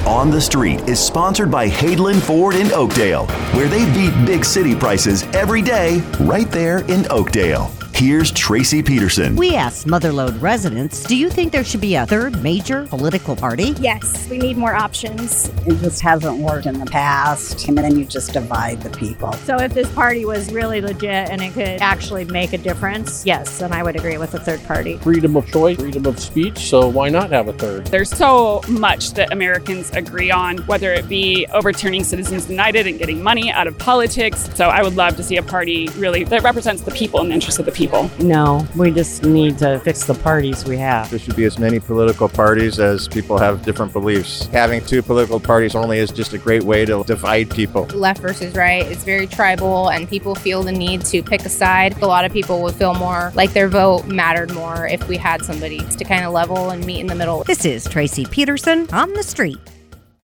On the Street is sponsored by Hadeland Ford in Oakdale, where they beat big city prices every day right there in Oakdale. Here's Tracy Peterson. We asked Motherlode residents, do you think there should be a third major political party? Yes, we need more options. It just hasn't worked in the past, and then you just divide the people. So if this party was really legit and it could actually make a difference, yes, then I would agree with a third party. Freedom of choice, freedom of speech, so why not have a third? There's so much that Americans agree on, whether it be overturning Citizens United and getting money out of politics. So I would love to see a party really that represents the people and the interests of the people. No, we just need to fix the parties we have. There should be as many political parties as people have different beliefs. Having two political parties only is just a great way to divide people. Left versus right, it's very tribal and people feel the need to pick a side. A lot of people would feel more like their vote mattered more if we had somebody to kind of level and meet in the middle. This is Tracy Peterson on the Street.